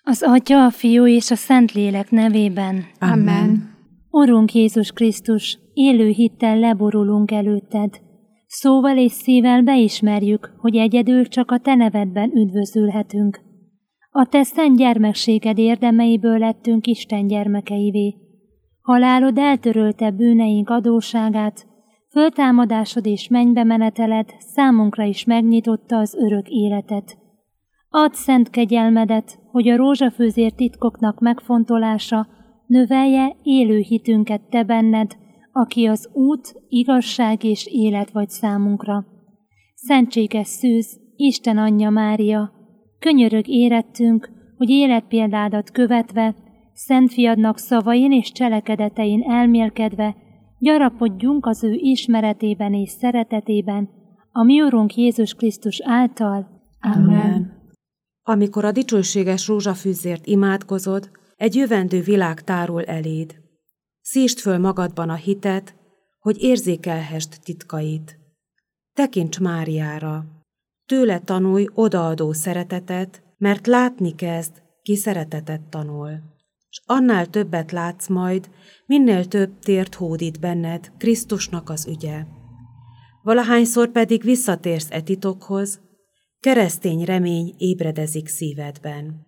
Az Atya, a Fiú és a Szentlélek nevében. Amen. Urunk Jézus Krisztus, élő hittel leborulunk előtted. Szóval és szívvel beismerjük, hogy egyedül csak a Te nevedben üdvözülhetünk. A Te szent gyermekséged érdemeiből lettünk Isten gyermekeivé. Halálod eltörölte bűneink adósságát, föltámadásod és mennybe meneteled számunkra is megnyitotta az örök életet. Add szent kegyelmedet, hogy a rózsafőzér titkoknak megfontolása növelje élő hitünket Te benned, aki az út, igazság és élet vagy számunkra. Szentséges szűz, Isten anyja Mária, könyörög érettünk, hogy életpéldádat követve, Szent Fiadnak szavain és cselekedetein elmélkedve, gyarapodjunk az ő ismeretében és szeretetében, a mi Urunk Jézus Krisztus által. Amen. Amikor a dicsőséges rózsafűzért imádkozod, egy jövendő világ tárul eléd. Szítsd föl magadban a hitet, hogy érzékelhessd titkait. Tekints Máriára. Tőle tanulj odaadó szeretetet, mert látni kezd, ki szeretetet tanul. S annál többet látsz majd, minél több tért hódít benned Krisztusnak az ügye. Valahányszor pedig visszatérsz e titokhoz, keresztény remény ébredezik szívedben.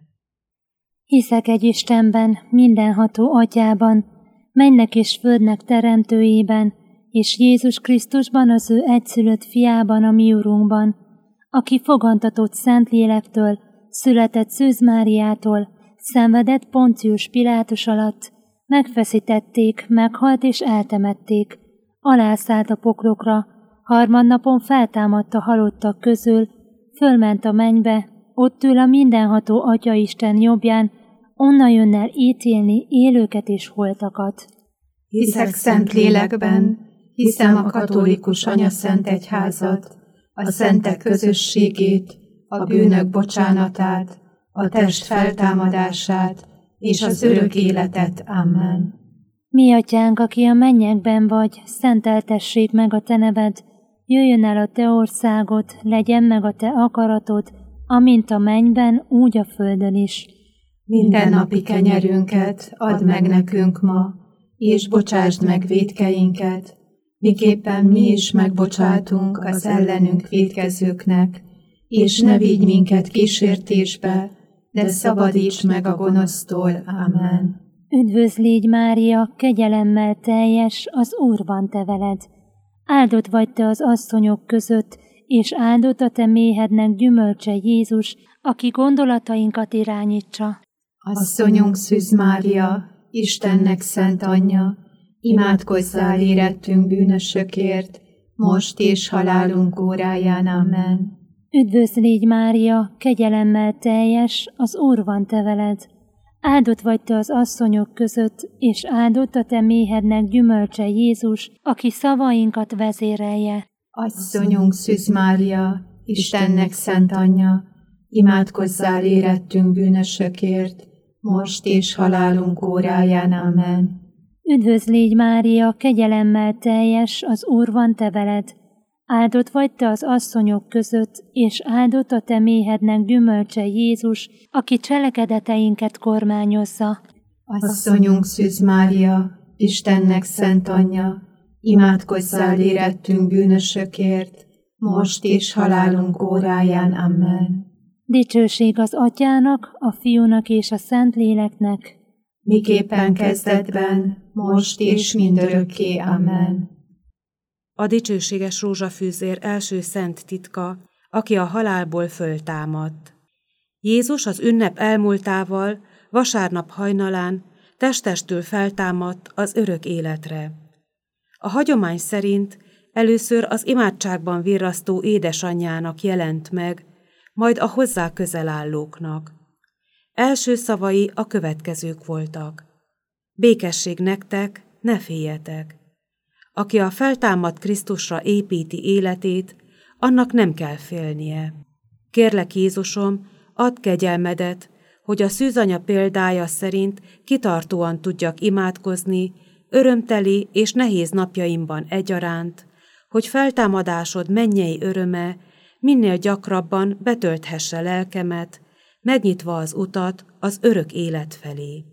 Hiszek egy Istenben, mindenható Atyában, mennek és földnek teremtőjében, és Jézus Krisztusban, az ő egyszülött fiában, a mi Urunkban, aki fogantatott Szentlélektől, született Szűz Máriától, szenvedett Poncius Pilátus alatt, megfeszítették, meghalt és eltemették, alászállt a poklokra, harmadnapon feltámadt a halottak közül, fölment a mennybe, ott ül a mindenható Atya Isten jobbján, onnan jön el ítélni élőket és holtakat. Hiszek szent lélekben, hiszem a katolikus anyaszent egyházat, a szentek közösségét, a bűnök bocsánatát, a test feltámadását és az örök életet. Amen. Mi Atyánk, aki a mennyekben vagy, szenteltessék meg a Te neved, jöjjön el a Te országod, legyen meg a Te akaratod, amint a mennyben, úgy a földön is. Mindennapi kenyerünket add meg nekünk ma, és bocsásd meg vétkeinket, miképpen mi is megbocsátunk az ellenünk vétkezőknek, és ne vigy minket kísértésbe, de szabadíts meg a gonosztól. Amen. Üdvözl légy, Mária, kegyelemmel teljes, az Úr van te veled. Áldott vagy te az asszonyok között, és áldott a te méhednek gyümölcse Jézus, aki gondolatainkat irányítsa. Asszonyunk Szűz Mária, Istennek szent anyja, imádkozzál érettünk bűnösökért, most és halálunk óráján. Amen. Üdvözl légy, Mária, kegyelemmel teljes, az Úr van te veled. Áldott vagy te az asszonyok között, és áldott a te méhednek gyümölcse Jézus, aki szavainkat vezérelje. Asszonyunk Szűz Mária, Istennek szent anyja, imádkozzál érettünk bűnösökért, most és halálunk óráján. Amen. Üdvözl légy, Mária, kegyelemmel teljes, az Úr van te veled. Áldott vagy te az asszonyok között, és áldott a te méhednek gyümölcse Jézus, aki cselekedeteinket kormányozza. Asszonyunk Szűz Mária, Istennek szent anyja, imádkozzál érettünk bűnösökért, most és halálunk óráján. Amen. Dicsőség az Atyának, a Fiúnak és a Szentléleknek, miképpen kezdetben, most és mindörökké. Amen. A dicsőséges rózsafűzér első szent titka, aki a halálból föltámadt. Jézus az ünnep elmúltával, vasárnap hajnalán testestől feltámadt az örök életre. A hagyomány szerint először az imádságban virrasztó édesanyjának jelent meg, majd a hozzá közel állóknak. Első szavai a következők voltak. Békesség nektek, ne féljetek. Aki a feltámadt Krisztusra építi életét, annak nem kell félnie. Kérlek, Jézusom, add kegyelmedet, hogy a szűzanya példája szerint kitartóan tudjak imádkozni, örömteli és nehéz napjaimban egyaránt, hogy feltámadásod mennyei öröme minél gyakrabban betölthesse lelkemet, megnyitva az utat az örök élet felé.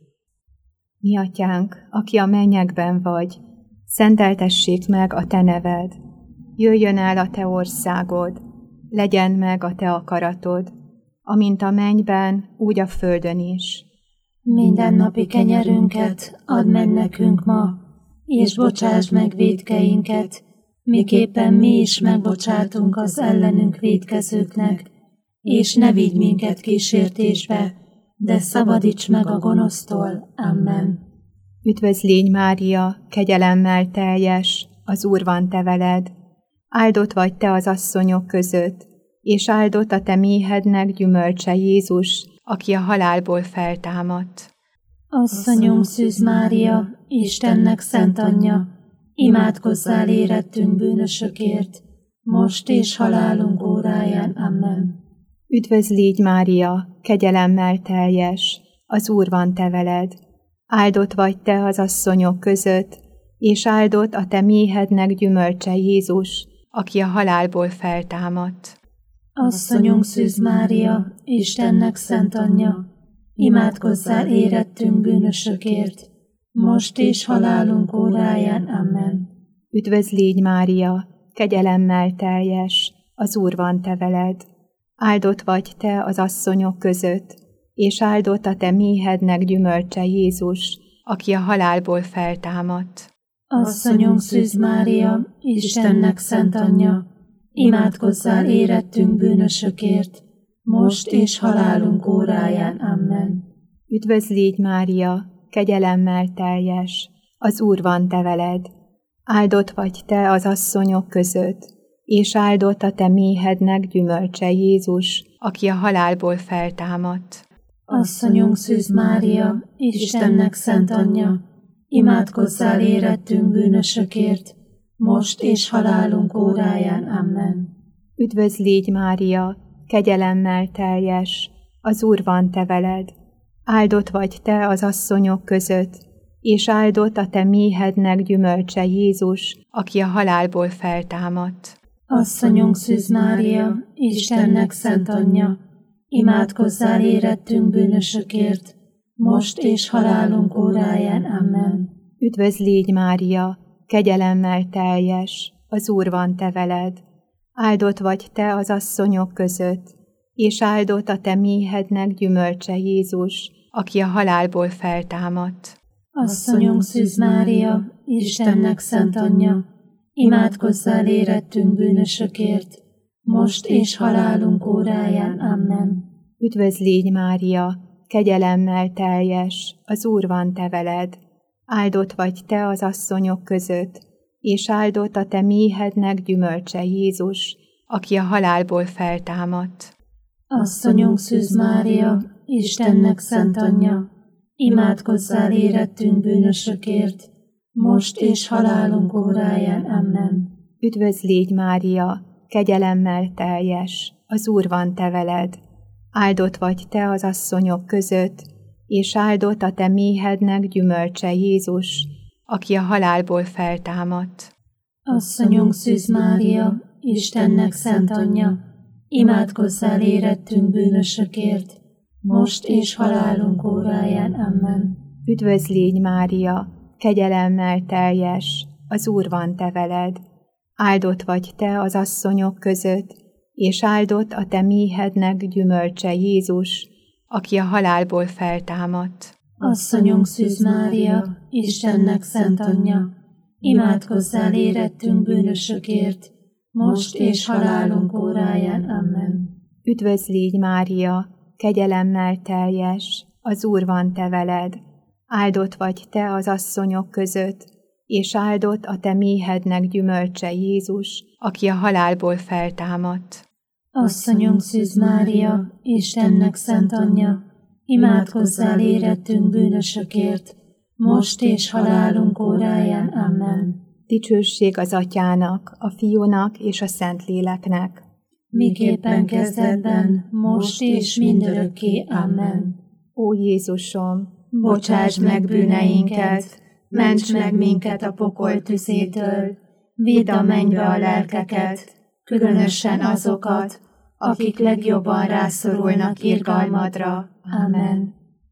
Mi atyánk, aki a mennyekben vagy, szenteltessék meg a te neved. Jöjjön el a te országod, legyen meg a te akaratod, amint a mennyben, úgy a földön is. Mindennapi kenyerünket add meg nekünk ma, és bocsásd meg vétkeinket, miképpen mi is megbocsátunk az ellenünk vétkezőknek, és ne vigy minket kísértésbe, de szabadíts meg a gonosztól. Amen. Üdvözlégy Mária, kegyelemmel teljes, az Úr van te veled. Áldott vagy te az asszonyok között, és áldott a te méhednek gyümölcse Jézus, aki a halálból feltámadt. Asszonyunk Szűz Mária, Istennek szent anyja, imádkozzál érettünk bűnösökért, most és halálunk óráján. Amen. Üdvözlégy Mária, kegyelemmel teljes, az Úr van te veled. Áldott vagy te az asszonyok között, és áldott a te méhednek gyümölcse Jézus, aki a halálból feltámadt. Asszonyunk Szűz Mária, Istennek szent anyja, imádkozzál érettünk bűnösökért, most és halálunk óráján. Amen. Üdvözlégy Mária, kegyelemmel teljes, az Úr van te veled. Áldott vagy te az asszonyok között, és áldott a te méhednek gyümölcse Jézus, aki a halálból feltámadt. Asszonyunk Szűz Mária, Istennek szent anyja, imádkozzál érettünk bűnösökért, most és halálunk óráján. Amen. Üdvözlégy Mária, kegyelemmel teljes, az Úr van te veled. Áldott vagy te az asszonyok között, és áldott a te méhednek gyümölcse Jézus, aki a halálból feltámadt. Asszonyunk Szűz Mária, Istennek szent anyja, imádkozzál érettünk bűnösökért, most és halálunk óráján. Amen. Üdvözlégy Mária, kegyelemmel teljes, az Úr van te veled. Áldott vagy te az asszonyok között, és áldott a te méhednek gyümölcse Jézus, aki a halálból feltámadt. Asszonyunk Szűz Mária, Istennek szent anyja, imádkozzál érettünk bűnösökért, most és halálunk óráján. Amen. Üdvözlégy Mária, kegyelemmel teljes, az Úr van te veled. Áldott vagy te az asszonyok között, és áldott a te méhednek gyümölcse Jézus, aki a halálból feltámadt. Asszonyunk Szűz Mária, Istennek szent anyja, imádkozzál érettünk bűnösökért, most és halálunk óráján. Amen. Üdvözlégy Mária, kegyelemmel teljes, az Úr van te veled. Áldott vagy te az asszonyok között, és áldott a te méhednek gyümölcse Jézus, aki a halálból feltámadt. Asszonyunk Szűz Mária, Istennek szent anyja, imádkozzál érettünk bűnösökért, most és halálunk óráján. Amen. Üdvözlégy Mária, kegyelemmel teljes, az Úr van te veled. Áldott vagy te az asszonyok között, és áldott a te méhednek gyümölcse Jézus, aki a halálból feltámadt. Asszonyunk Szűz Mária, Istennek szent anyja, imádkozzál érettünk bűnösökért, most és halálunk óráján. Amen. Üdvözlégy Mária, kegyelemmel teljes, az Úr van te veled. Áldott vagy te az asszonyok között, és áldott a te méhednek gyümölcse Jézus, aki a halálból feltámadt. Asszonyunk Szűz Mária, Istennek szent anyja, imádkozzál érettünk bűnösökért, most és halálunk óráján. Amen. Üdvözlégy Mária, kegyelemmel teljes, az Úr van te veled. Áldott vagy te az asszonyok között, és áldott a te méhednek gyümölcse Jézus, aki a halálból feltámadt. Asszonyunk Szűz Mária, Istennek szent anyja, imádkozzál érettünk bűnösökért, most és halálunk óráján. Amen. Dicsőség az Atyának, a Fiúnak és a Szentléleknek. Miképpen kezdetben, most és mindörökké. Amen. Ó Jézusom, bocsásd meg bűneinket, ments meg minket a pokol tüzétől, vidd a mennybe a lelkeket, különösen azokat, akik legjobban rászorulnak irgalmadra. Amen.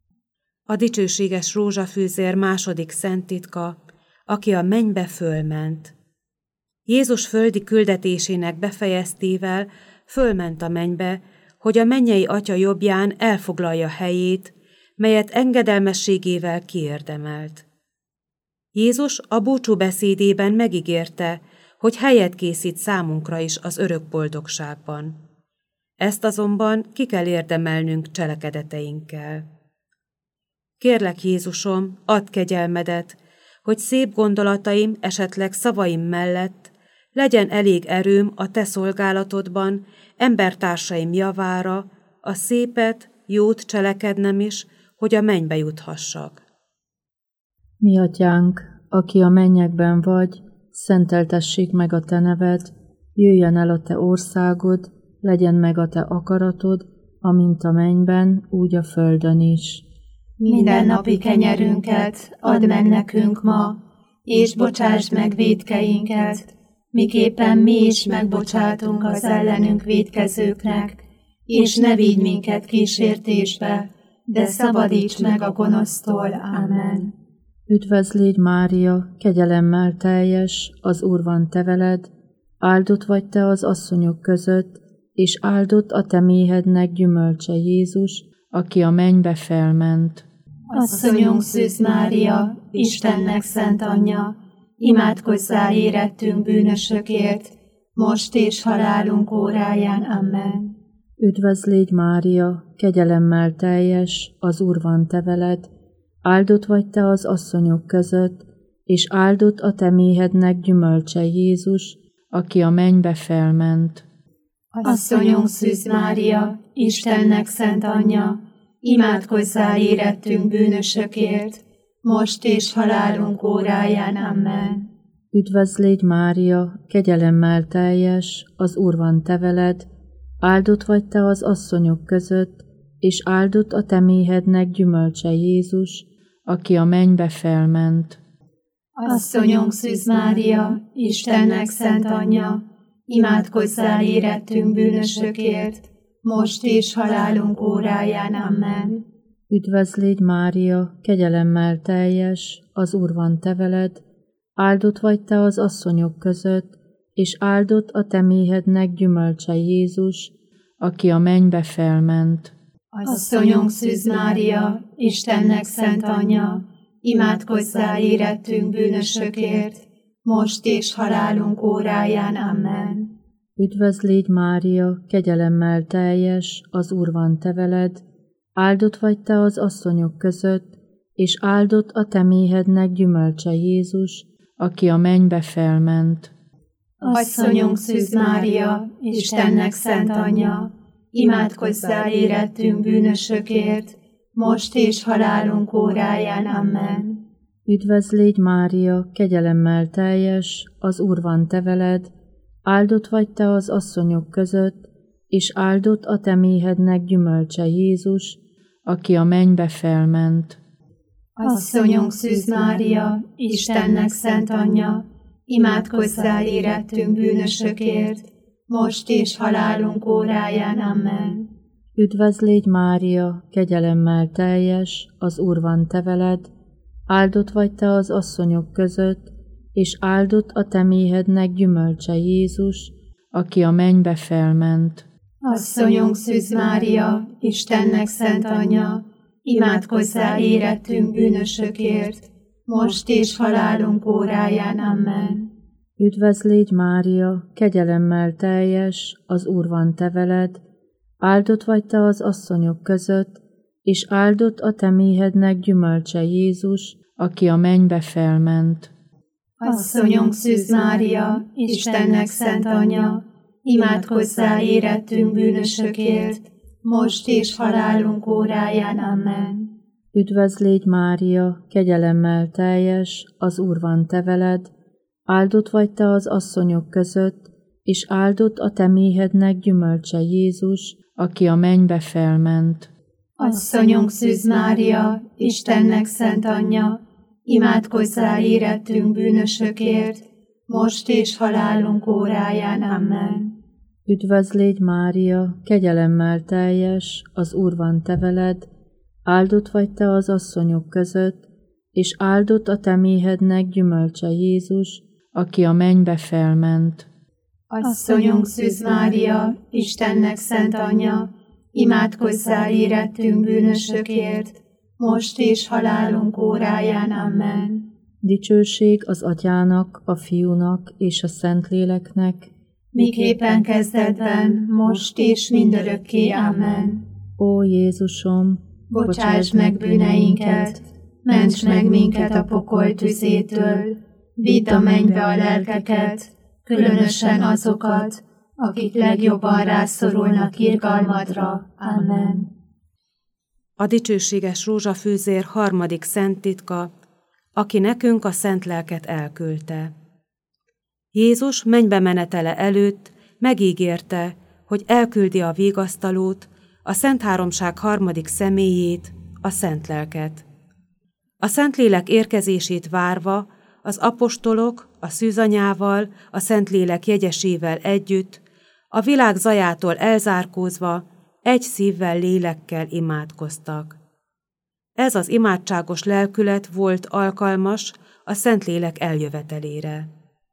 A dicsőséges rózsafűzér második szent titka, aki a mennybe fölment. Jézus földi küldetésének befejeztével fölment a mennybe, hogy a mennyei Atya jobbján elfoglalja helyét, melyet engedelmességével kiérdemelt. Jézus a búcsúbeszédében megígérte, hogy helyet készít számunkra is az örök boldogságban. Ezt azonban ki kell érdemelnünk cselekedeteinkkel. Kérlek, Jézusom, add kegyelmedet, hogy szép gondolataim, esetleg szavaim mellett legyen elég erőm a te szolgálatodban, embertársaim javára, a szépet, jót cselekednem is, hogy a mennybe juthassak. Mi atyánk, aki a mennyekben vagy, szenteltessék meg a te neved, jöjjön el a te országod, legyen meg a te akaratod, amint a mennyben, úgy a földön is. Mindennapi kenyerünket add meg nekünk ma, és bocsásd meg vétkeinket, miképpen mi is megbocsátunk az ellenünk vétkezőknek, és ne vigy minket kísértésbe, de szabadíts meg a gonosztól. Ámen. Üdvözlégy Mária, kegyelemmel teljes, az Úr van te veled, áldott vagy te az asszonyok között, és áldott a te méhednek gyümölcse Jézus, aki a mennybe felment. Asszonyunk Szűz Mária, Istennek szent anyja, imádkozzál érettünk bűnösökért, most és halálunk óráján. Amen. Üdvözlégy Mária, kegyelemmel teljes, az Úr van te veled, áldott vagy te az asszonyok között, és áldott a te méhednek gyümölcse Jézus, aki a mennybe felment. Asszonyunk Szűz Mária, Istennek szent anyja, imádkozzál érettünk bűnösökért, most és halálunk óráján. Amen. Üdvözlégy Mária, kegyelemmel teljes, az Úr van te veled, áldott vagy te az asszonyok között, és áldott a te méhednek gyümölcse Jézus, aki a mennybe felment. Asszonyunk Szűz Mária, Istennek szent anyja, imádkozzál érettünk bűnösökért, most és halálunk óráján. Amen. Üdvözlégy Mária, kegyelemmel teljes, az Úr van te veled, áldott vagy te az asszonyok között, és áldott a te méhednek gyümölcse Jézus, aki a mennybe felment. Asszonyunk Szűz Mária, Istennek szent anyja, imádkozzál érettünk bűnösökért, most és halálunk óráján. Amen. Üdvözlégy Mária, kegyelemmel teljes, az Úr van te veled, áldott vagy te az asszonyok között, és áldott a te méhednek gyümölcse Jézus, aki a mennybe felment. Asszonyunk Szűz Mária, Istennek szent anyja, imádkozzál érettünk bűnösökért, most és halálunk óráján. Amen. Üdvözlégy Mária, kegyelemmel teljes, az Úr van te veled, áldott vagy te az asszonyok között, és áldott a te méhednek gyümölcse Jézus, aki a mennybe felment. Asszonyunk Szűz Mária, Istennek szent anyja, imádkozzál érettünk bűnösökért, most és halálunk óráján. Amen. Üdvözlégy Mária, kegyelemmel teljes, az Úr van te veled, áldott vagy te az asszonyok között, és áldott a te méhednek gyümölcse Jézus, aki a mennybe felment. Asszonyunk Szűz Mária, Istennek szent anyja, imádkozzál érettünk bűnösökért, most és halálunk óráján. Amen. Üdvözlégy Mária, kegyelemmel teljes, az Úr van te veled, áldott vagy te az asszonyok között, és áldott a te méhednek gyümölcse Jézus, aki a mennybe felment. Asszonyunk Szűz Mária, Istennek szent anyja, imádkozzál érettünk bűnösökért, most és halálunk óráján. Amen. Üdvözlégy Mária, kegyelemmel teljes, az Úr van te veled, áldott vagy te az asszonyok között, és áldott a te méhednek gyümölcse Jézus, aki a mennybe felment. Asszonyunk Szűz Mária, Istennek szent anyja, imádkozzál érettünk bűnösökért, most és halálunk óráján. Amen. Üdvözlégy Mária, kegyelemmel teljes, az Úr van te veled, áldott vagy te az asszonyok között, és áldott a te méhednek gyümölcse Jézus, aki a mennybe felment. Asszonyunk Szűz Mária, Istennek szent anyja, imádkozzál érettünk bűnösökért, most és halálunk óráján. Amen. Dicsőség az Atyának, a Fiúnak és a Szentléleknek, miképpen kezdetben, most és mindörökké. Amen. Ó Jézusom, Bocsásd meg bűneinket, ments meg minket a pokol tüzétől, vidd a mennybe a lelkeket, különösen azokat, akik legjobban rászorulnak irgalmadra. Amen. A dicsőséges rózsafűzér harmadik szent titka, aki nekünk a szent lelket elküldte. Jézus mennybe menetele előtt megígérte, hogy elküldi a vigasztalót, a Szent Háromság harmadik személyét, a szent lelket. A Szentlélek érkezését várva az apostolok a szűzanyával, a Szentlélek jegyesével együtt, a világ zajától elzárkózva, egy szívvel, lélekkel imádkoztak. Ez az imádságos lelkület volt alkalmas a Szentlélek eljövetelére.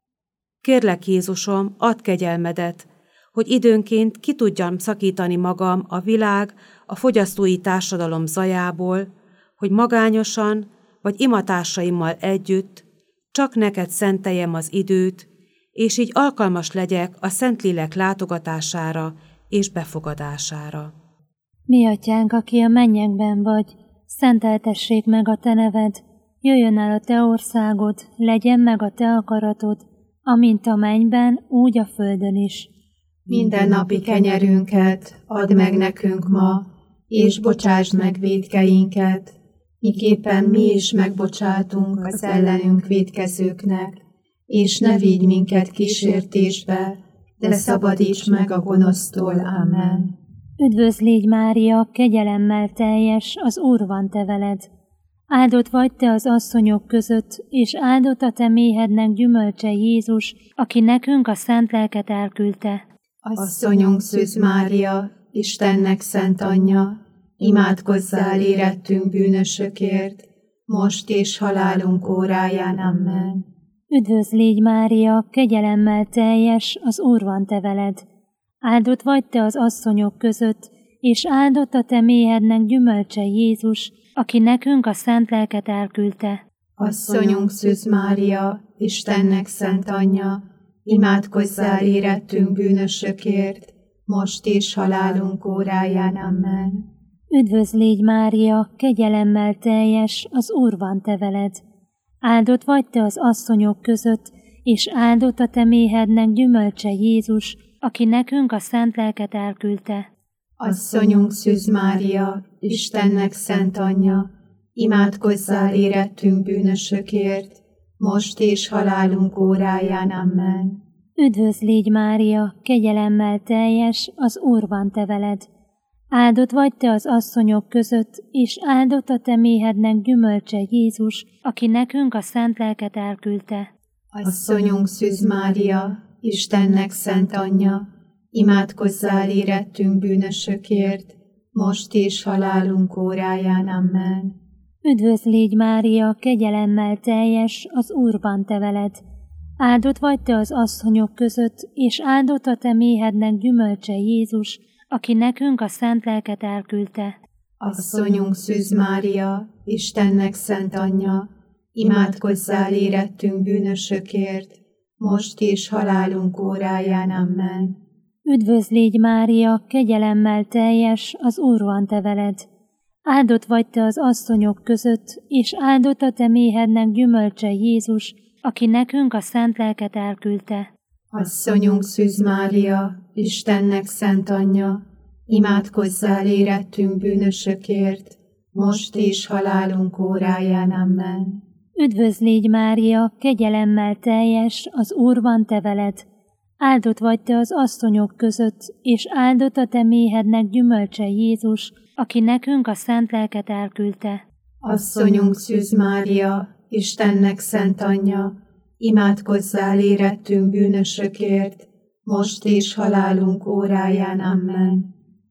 Kérlek, Jézusom, add kegyelmedet, hogy időnként ki tudjam szakítani magam a világ, a fogyasztói társadalom zajából, hogy magányosan vagy imatársaimmal együtt csak neked szenteljem az időt, és így alkalmas legyek a Szentlélek látogatására és befogadására. Mi atyánk, aki a mennyekben vagy, szenteltessék meg a te neved, jöjjön el a te országod, legyen meg a te akaratod, amint a mennyben, úgy a földön is. Mindennapi kenyerünket add meg nekünk ma, és bocsásd meg vétkeinket, miképpen mi is megbocsátunk az ellenünk vétkezőknek, és ne vigy minket kísértésbe, de szabadíts meg a gonosztól. Amen. Üdvözl légy, Mária, kegyelemmel teljes, az Úr van te veled. Áldott vagy te az asszonyok között, és áldott a te méhednek gyümölcse Jézus, aki nekünk a szent lelket elküldte. Asszonyunk Szűz Mária, Istennek szent anyja, imádkozzál érettünk bűnösökért, most és halálunk óráján. Amen. Üdvözl légy, Mária, kegyelemmel teljes, az Úr van te veled. Áldott vagy te az asszonyok között, és áldott a te méhednek gyümölcse Jézus, aki nekünk a szent lelket elküldte. Asszonyunk Szűz Mária, Istennek szent anyja, imádkozzál érettünk bűnösökért, most és halálunk óráján. Amen. Üdvözl légy, Mária, kegyelemmel teljes, az Úr van te veled. Áldott vagy te az asszonyok között, és áldott a te méhednek gyümölcse Jézus, aki nekünk a szent lelket elküldte. Asszonyunk Szűz Mária, Istennek szent anyja, imádkozzál érettünk bűnösökért, most és halálunk óráján. Amen. Üdvözl légy, Mária, kegyelemmel teljes, az Úr van te veled. Áldott vagy te az asszonyok között, és áldott a te méhednek gyümölcse Jézus, aki nekünk a szent lelket elküldte. Asszonyunk Szűz Mária, Istennek szent anyja, imádkozzál érettünk bűnösökért, most és halálunk óráján. Amen. Üdvözl légy, Mária, kegyelemmel teljes, az Úr van te veled. Áldott vagy te az asszonyok között, és áldott a te méhednek gyümölcse Jézus, aki nekünk a szent lelket elküldte. Asszonyunk Szűz Mária, Istennek szent anyja, imádkozzál érettünk bűnösökért, most és halálunk óráján. Amen. Üdvözl légy, Mária, kegyelemmel teljes, az Úr van te veled. Áldott vagy te az asszonyok között, és áldott a te méhednek gyümölcse Jézus, aki nekünk a szent lelket elküldte. Asszonyunk Szűz Mária, Istennek szent anyja, imádkozzál érettünk bűnösökért, most és halálunk óráján. Amen. Üdvözl légy, Mária, kegyelemmel teljes, az Úr van te veled. Áldott vagy te az asszonyok között, és áldott a te méhednek gyümölcse Jézus, aki nekünk a szent lelket elküldte. Asszonyunk Szűz Mária, Istennek szent anyja, imádkozzál érettünk bűnösökért, most és halálunk óráján. Amen.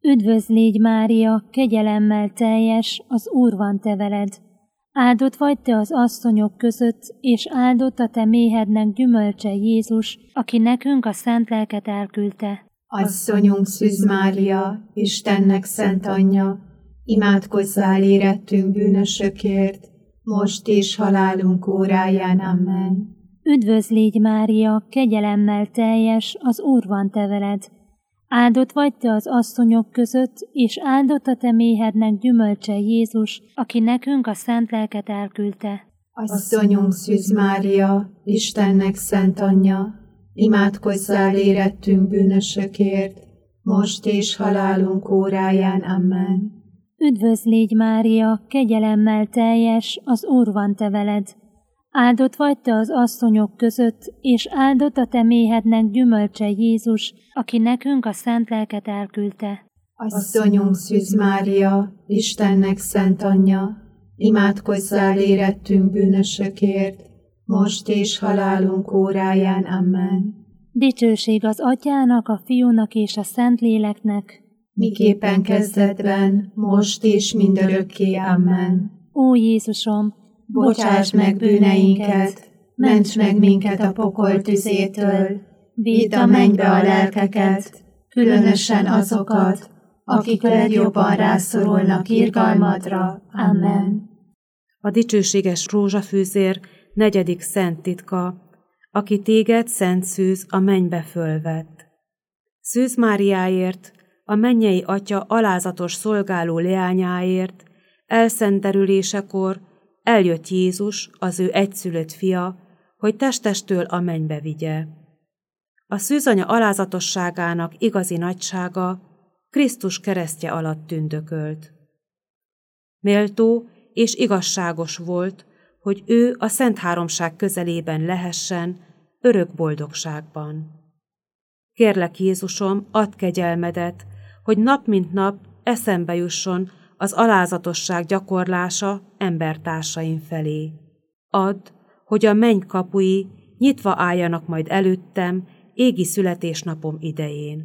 Üdvözl légy, Mária, kegyelemmel teljes, az Úr van te veled. Áldott vagy te az asszonyok között, és áldott a te méhednek gyümölcse Jézus, aki nekünk a szent lelket elküldte. Asszonyunk Szűz Mária, Istennek szent anyja, imádkozzál érettünk bűnösökért, most és halálunk óráján. Amen. Üdvözl légy, Mária, kegyelemmel teljes, az Úr van te veled. Áldott vagy te az asszonyok között, és áldott a te méhednek gyümölcse Jézus, aki nekünk a szent lelket elküldte. Asszonyunk Szűz Mária, Istennek szent anyja, imádkozzál érettünk bűnösökért, most és halálunk óráján. Amen. Üdvözl légy, Mária, kegyelemmel teljes, az Úr van te veled. Áldott vagy te az asszonyok között, és áldott a te méhednek gyümölcse Jézus, aki nekünk a szent lelket elküldte. Asszonyunk Szűz Mária, Istennek szent anyja, imádkozzál érettünk bűnösökért, most és halálunk óráján. Amen. Dicsőség az Atyának, a Fiúnak és a Szentléleknek, miképpen kezdetben, most és mindörökké. Amen. Ó Jézusom, Bocsáss meg bűneinket, ments meg minket a pokol tüzétől, vidd a mennybe a lelkeket, különösen azokat, akik legjobban rászorulnak irgalmadra. Amen. A dicsőséges rózsafűzér 4. szent titka, aki téged, Szent Szűz, a mennybe fölvett. Szűz Máriáért, a mennyei Atya alázatos szolgáló leányáért, elszenterülésekor eljött Jézus, az ő egyszülött fia, hogy testestől a mennybe vigye. A szűzanya alázatosságának igazi nagysága Krisztus keresztje alatt tündökölt. Méltó és igazságos volt, hogy ő a Szent Háromság közelében lehessen, örök boldogságban. Kérlek, Jézusom, add kegyelmedet, hogy nap mint nap eszembe jusson az alázatosság gyakorlása embertársaim felé. Add, hogy a menny kapui nyitva álljanak majd előttem égi születésnapom idején.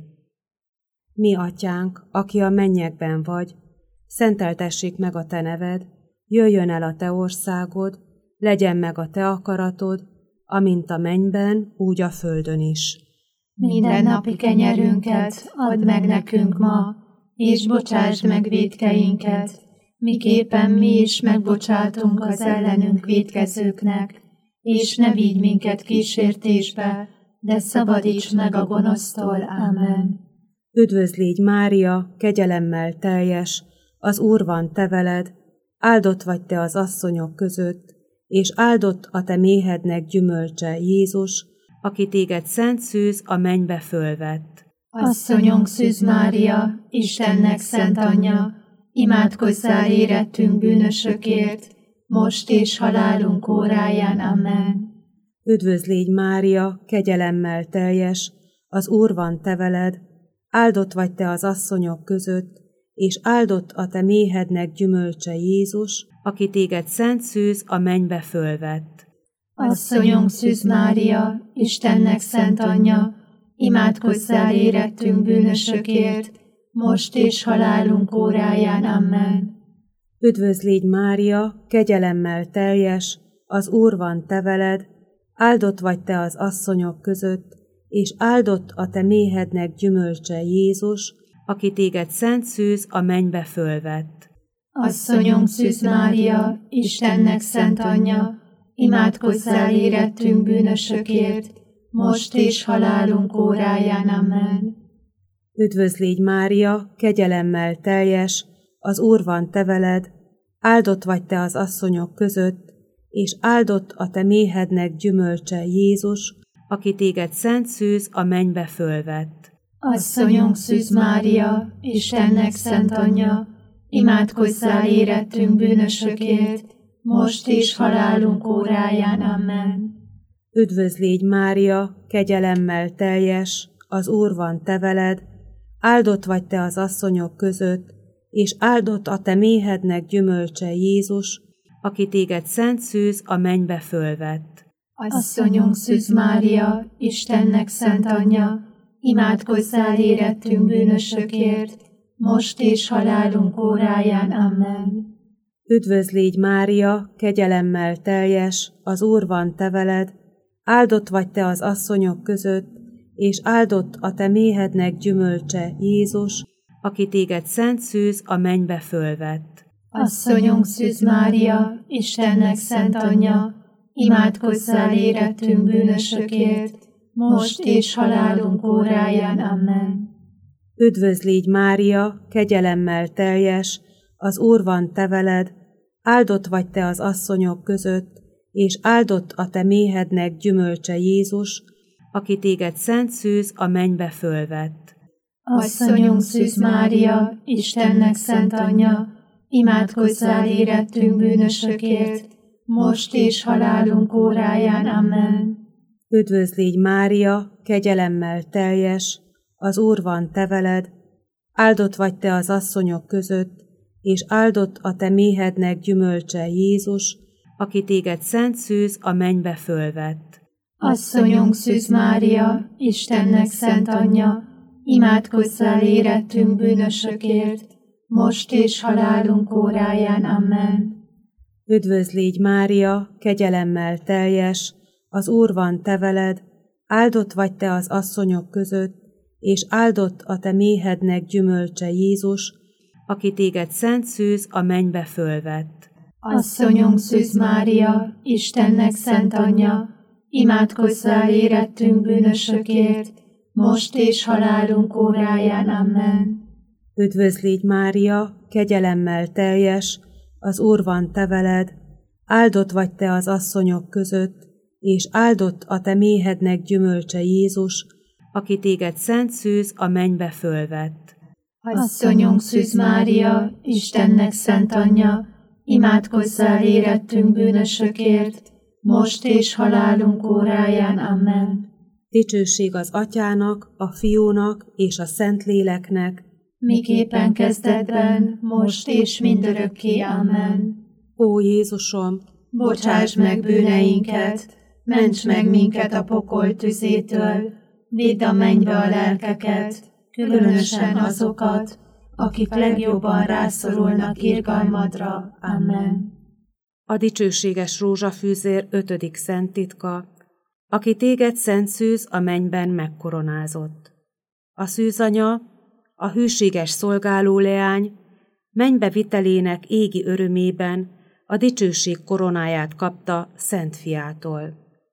Mi atyánk, aki a mennyekben vagy, szenteltessék meg a te neved, jöjjön el a te országod, legyen meg a te akaratod, amint a mennyben, úgy a földön is. Mindennapi kenyerünket add meg nekünk ma, és bocsásd meg vétkeinket, miképpen mi is megbocsátunk az ellenünk vétkezőknek, és ne vigy minket kísértésbe, de szabadíts meg a gonosztól. Amen. Üdvözl légy, Mária, kegyelemmel teljes, az Úr van te veled, áldott vagy te az asszonyok között, és áldott a te méhednek gyümölcse Jézus, aki téged, Szent Szűz, a mennybe fölvett. Asszonyunk Szűz Mária, Istennek szent anyja, imádkozzál érettünk bűnösökért, most és halálunk óráján. Amen. Üdvözl légy, Mária, kegyelemmel teljes, az Úr van te veled, áldott vagy te az asszonyok között, és áldott a te méhednek gyümölcse Jézus, aki téged, Szent Szűz, a mennybe fölvett. Asszonyunk Szűz Mária, Istennek szent anyja, imádkozzál érettünk bűnösökért, most és halálunk óráján. Amen. Üdvözl légy, Mária, kegyelemmel teljes, az Úr van te veled, áldott vagy te az asszonyok között, és áldott a te méhednek gyümölcse Jézus, aki téged, Szent Szűz, a mennybe fölvett. Asszonyunk Szűz Mária, Istennek szent anyja, imádkozzál érettünk bűnösökért, most és halálunk óráján. Amen. Üdvözl légy, Mária, kegyelemmel teljes, az Úr van te veled, áldott vagy te az asszonyok között, és áldott a te méhednek gyümölcse Jézus, aki téged, Szent Szűz, a mennybe fölvett. Asszonyunk Szűz Mária, Istennek szent anyja, imádkozzál érettünk bűnösökért, most és halálunk óráján. Amen. Üdvözl légy, Mária, kegyelemmel teljes, az Úr van te veled, áldott vagy te az asszonyok között, és áldott a te méhednek gyümölcse Jézus, aki téged, Szent Szűz, a mennybe fölvett. Asszonyunk Szűz Mária, Istennek szent anyja, imádkozzál érettünk bűnösökért, most és halálunk óráján. Amen. Üdvözl légy, Mária, kegyelemmel teljes, az Úr van te veled, áldott vagy te az asszonyok között, és áldott a te méhednek gyümölcse, Jézus, aki téged szent szűz a mennybe fölvett. Asszonyunk Szűz Mária, Istennek szent anyja, imádkozzál érettünk bűnösökért, most és halálunk óráján. Amen. Üdvözl légy, Mária, kegyelemmel teljes, az Úr van te veled, áldott vagy te az asszonyok között, és áldott a te méhednek gyümölcse, Jézus, aki téged szent szűz a mennybe fölvett. Asszonyunk Szűz Mária, Istennek szent anyja, imádkozzál érettünk bűnösökért, most és halálunk óráján. Amen. Üdvözl légy, Mária, kegyelemmel teljes, az Úr van te veled, áldott vagy te az asszonyok között, és áldott a te méhednek gyümölcse, Jézus, aki téged szent szűz a mennybe fölvett. Asszonyunk Szűz Mária, Istennek szent anyja, imádkozzál érettünk bűnösökért, most és halálunk óráján. Amen. Üdvözl légy, Mária, kegyelemmel teljes, az Úr van te veled, áldott vagy te az asszonyok között, és áldott a te méhednek gyümölcse, Jézus, aki téged szent szűz a mennybe fölvett. Asszonyunk Szűz Mária, Istennek szent anyja, imádkozzál érettünk bűnösökért, most és halálunk óráján. Amen. Üdvözl légy, Mária, kegyelemmel teljes, az Úr van te veled, áldott vagy te az asszonyok között, és áldott a te méhednek gyümölcse, Jézus, aki téged szent szűz a mennybe fölvett. Asszonyunk Szűz Mária, Istennek szent anyja, imádkozzál érettünk bűnösökért, most és halálunk óráján. Amen. Dicsőség az Atyának, a Fiúnak és a Szentléleknek, miképpen kezdetben, most és mindörökké. Amen. Ó Jézusom, bocsásd meg bűneinket, ments meg minket a pokol tüzétől, vidd a mennybe a lelkeket, különösen azokat, akik legjobban rászorulnak irgalmadra. Amen. A dicsőséges rózsafűzér 5. szent titka, aki téged szent szűz a mennyben megkoronázott. A szűzanya, a hűséges szolgáló leány, mennybe vitelének égi örömében a dicsőség koronáját kapta Szent Fiától.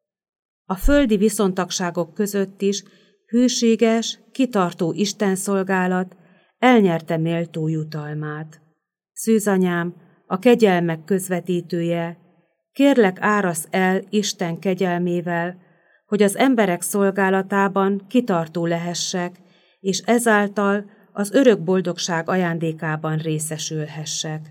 A földi viszontagságok között is hűséges, kitartó istenszolgálat elnyerte méltó jutalmát. Szűzanyám, a kegyelmek közvetítője, kérlek árasz el Isten kegyelmével, hogy az emberek szolgálatában kitartó lehessek, és ezáltal az örök boldogság ajándékában részesülhessek.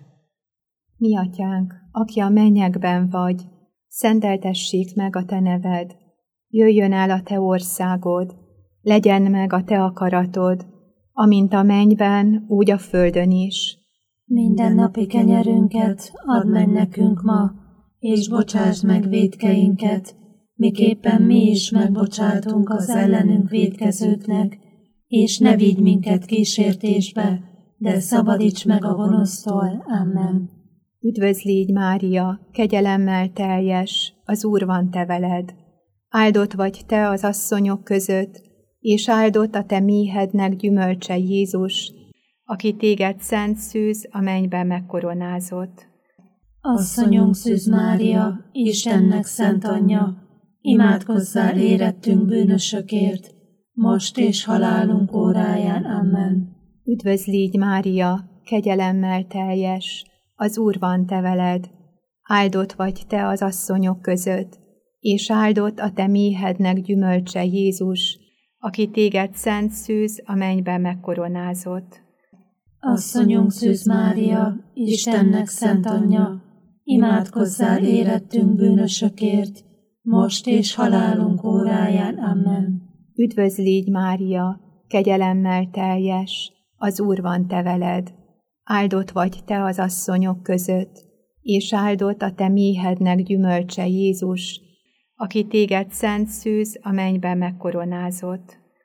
Mi atyánk, aki a mennyekben vagy, szenteltessék meg a te neved, jöjjön el a te országod, legyen meg a te akaratod, amint a mennyben, úgy a földön is. Mindennapi kenyerünket add meg nekünk ma, és bocsásd meg vétkeinket, miképpen mi is megbocsátunk az ellenünk vétkezőknek, és ne vigy minket kísértésbe, de szabadíts meg a gonosztól. Amen. Üdvözl légy, Mária, kegyelemmel teljes, az Úr van te veled. Áldott vagy te az asszonyok között, és áldott a te méhednek gyümölcse, Jézus, aki téged szent szűz a mennyben megkoronázott. Asszonyunk Szűz Mária, Istennek szent anyja, imádkozzál érettünk bűnösökért, most és halálunk óráján. Amen. Üdvözl légy, Mária, kegyelemmel teljes, az Úr van te veled. Áldott vagy te az asszonyok között, és áldott a te méhednek gyümölcse, Jézus, aki téged szent szűz a mennyben megkoronázott. Asszonyunk Szűz Mária, Istennek szent anyja, imádkozzál érettünk bűnösökért, most és halálunk óráján. Amen. Üdvözl légy, Mária, kegyelemmel teljes, az Úr van te veled. Áldott vagy te az asszonyok között, és áldott a te méhednek gyümölcse, Jézus, aki téged szent szűz a mennyben megkoronázott.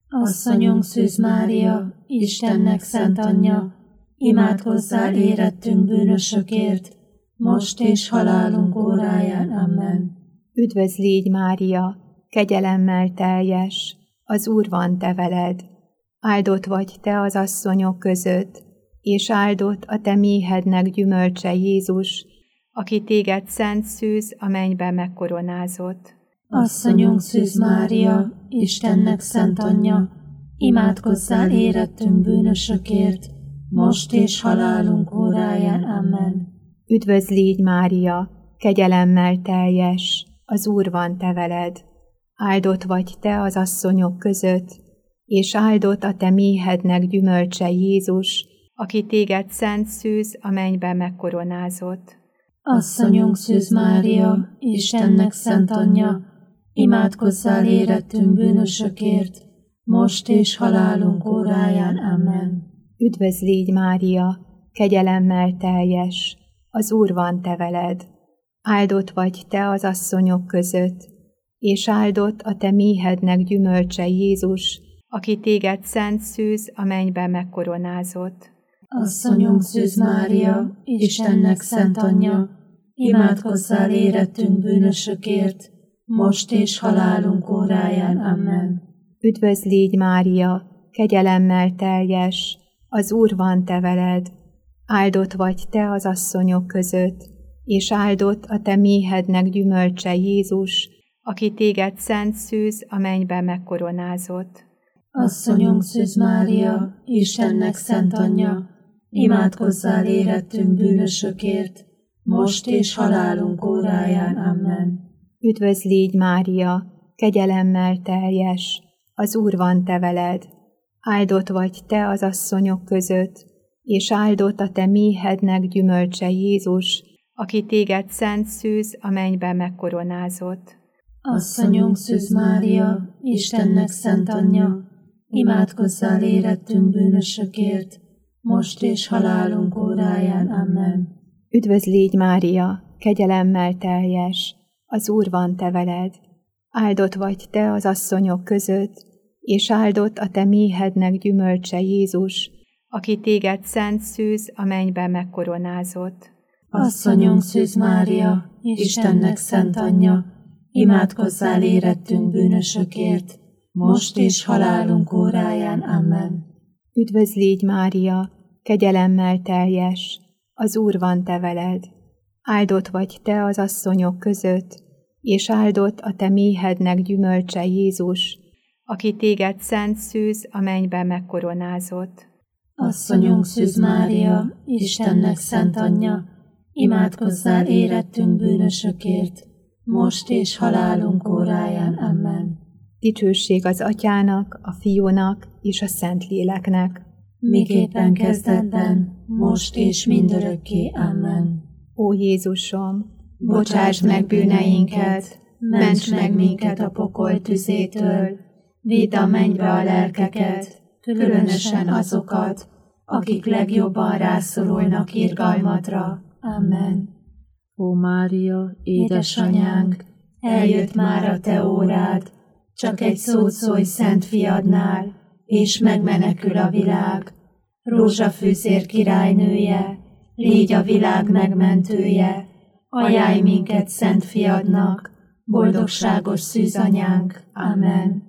Asszonyunk Szűz Mária, Istennek szent anyja, imádkozzál érettünk bűnösökért, most és halálunk óráján. Amen. Üdvözl légy, Mária, kegyelemmel teljes, az Úr van te veled. Áldott vagy te az asszonyok között, és áldott a te méhednek gyümölcse Jézus, aki téged szent szűz a mennybe megkoronázott. Asszonyunk Szűz Mária, Istennek szent anyja, imádkozzál érettünk bűnösökért, most és halálunk óráján. Amen. Üdvözl légy, Mária, kegyelemmel teljes, az Úr van te veled. Áldott vagy te az asszonyok között, és áldott a te méhednek gyümölcse Jézus, aki téged szent szűz a mennybe megkoronázott. Asszonyunk Szűz Mária, Istennek szent anyja, imádkozzál érettünk bűnösökért, most és halálunk óráján. Amen. Üdvözl légy, Mária, kegyelemmel teljes, az Úr van te veled. Áldott vagy te az asszonyok között, és áldott a te méhednek gyümölcse Jézus, aki téged szent szűz a mennybe megkoronázott. Asszonyunk Szűz Mária, Istennek szent anyja, imádkozzál érettünk bűnösökért, most és halálunk óráján. Amen. Üdvözl légy, Mária, kegyelemmel teljes, az Úr van te veled. Áldott vagy te az asszonyok között, és áldott a te méhednek gyümölcse Jézus, aki téged szent szűz a mennybe megkoronázott. Asszonyunk Szűz Mária, Istennek szent anyja, imádkozzál érettünk bűnösökért, most és halálunk óráján. Amen. Üdvözl légy, Mária, kegyelemmel teljes, az Úr van te veled. Áldott vagy te az asszonyok között, és áldott a te méhednek gyümölcse Jézus, aki téged szent szűz a mennybe megkoronázott. Asszonyunk Szűz Mária, Istennek szent anyja, imádkozzál érettünk bűnösökért, most és halálunk óráján. Amen. Üdvözl légy, Mária, kegyelemmel teljes, az Úr van te veled. Áldott vagy te az asszonyok között, és áldott a te méhednek gyümölcse Jézus, aki téged szent szűz a mennybe megkoronázott. Asszonyunk Szűz Mária, Istennek szent anyja, imádkozzál érettünk bűnösökért, most és halálunk óráján. Amen. Üdvözl légy, Mária, kegyelemmel teljes, az Úr van te veled. Áldott vagy te az asszonyok között, és áldott a te méhednek gyümölcse Jézus, aki téged szent szűz a mennybe megkoronázott. Asszonyunk Szűz Mária, Istennek szent anyja, imádkozzál érettünk bűnösökért, most és halálunk óráján. Amen. Dicsőség az Atyának, a Fiúnak és a Szentléleknek, miképpen kezdetben, most és mindörökké. Amen. Ó Jézusom, bocsásd meg bűneinket, ments meg minket a pokol tüzétől, vidd a mennybe a lelkeket, különösen azokat, akik legjobban rászorulnak irgalmadra. Amen. Ó Mária, Édesanyánk, eljött már a te órád, csak egy szót szólj Szent Fiadnál, és megmenekül a világ. Rózsafűzér királynője, légy a világ megmentője, ajánlj minket Szent Fiadnak, boldogságos szűzanyánk. Amen.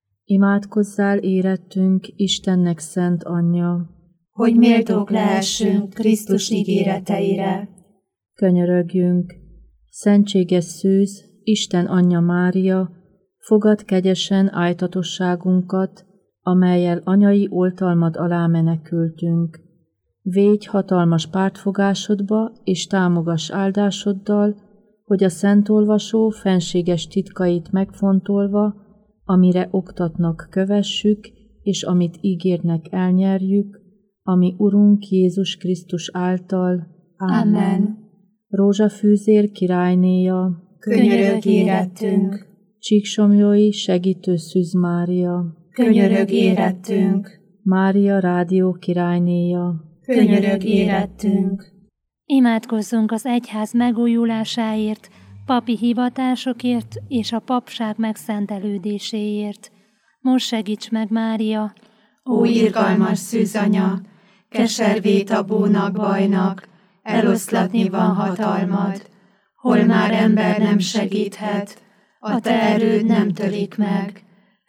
imádkozzál érettünk Istennek szent anyja, hogy méltók lehessünk Krisztus ígéreteire. Könyörögjünk, szentséges szűz, Isten anyja Mária, fogad kegyesen ájtatosságunkat, amellyel anyai oltalmad alá menekültünk. Védj hatalmas pártfogásodba, és támogass áldásoddal, hogy a szentolvasó fenséges titkait megfontolva, amire oktatnak, kövessük, és amit ígérnek, elnyerjük, ami Urunk Jézus Krisztus által. Amen. Rózsafűzér királynéja, könyörögj érettünk. Csíksomlyói segítő Szűz Mária, könyörögj érettünk. Mária rádió királynéja, könyörögj érettünk. Imádkozzunk az egyház megújulásáért, papi hivatásokért és a papság megszentelődéséért, Most segíts meg, Mária! Ó irgalmas szűzanya, keservét a bónak bajnak, eloszlatni van hatalmad, hol már ember nem segíthet, a te erőd nem törik meg.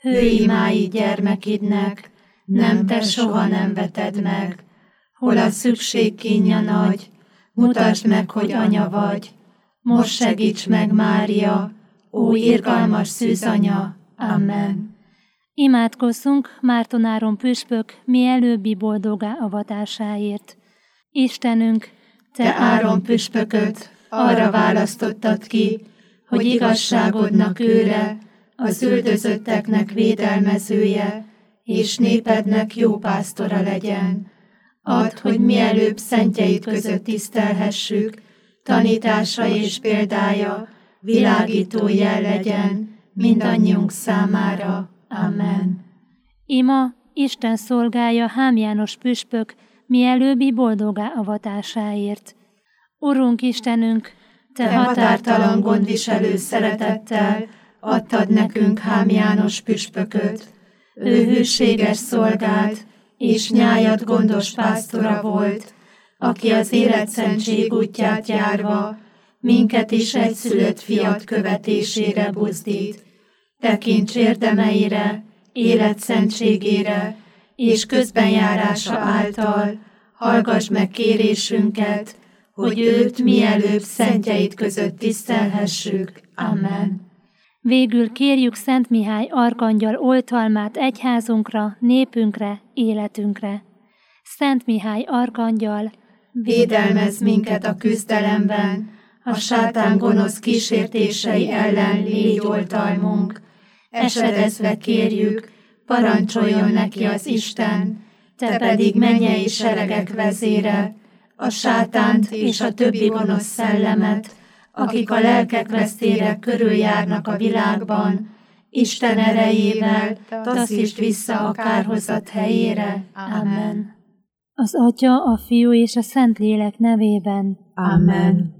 Hőimái gyermekidnek, nem te soha nem veted meg. Hol a szükség kínja nagy, mutasd meg, hogy anya vagy. Most segíts meg, Mária, ó irgalmas szűzanya! Amen. Imádkozzunk Márton Áron püspök mielőbbi boldoggá avatásáért. Istenünk, Te Áron püspököt arra választottad ki, hogy igazságodnak őre, az üldözötteknek védelmezője, és népednek jó pásztora legyen. Add, hogy mielőbb szentjeid között tisztelhessük, tanítása és példája világító jel legyen mindannyiunk számára. Amen. ima Isten szolgája Hám János püspök mielőbbi boldoggá avatásáért. Urunk Istenünk, Te határtalan gondviselő szeretettel adtad nekünk Hám János püspököt. Ő hűséges szolgád és nyájad gondos pásztora volt, aki az életszentség útját járva minket is egyszülött fiat követésére buzdít. Tekints érdemeire, életszentségére és közbenjárása által hallgass meg kérésünket, hogy őt mielőbb szentjeid között tisztelhessük. Amen. végül kérjük Szent Mihály arkangyal oltalmát egyházunkra, népünkre, életünkre. Szent Mihály arkangyal, védelmezz minket a küzdelemben, a sátán gonosz kísértései ellen légy oltalmunk. Esedezve kérjük, parancsoljon neki az Isten, te pedig mennyei seregek vezére, a sátánt és a többi gonosz szellemet, akik a lelkek vesztére körüljárnak a világban, Isten erejével taszítsd vissza a kárhozat helyére. Amen. Az Atya, a Fiú és a Szentlélek nevében. Amen.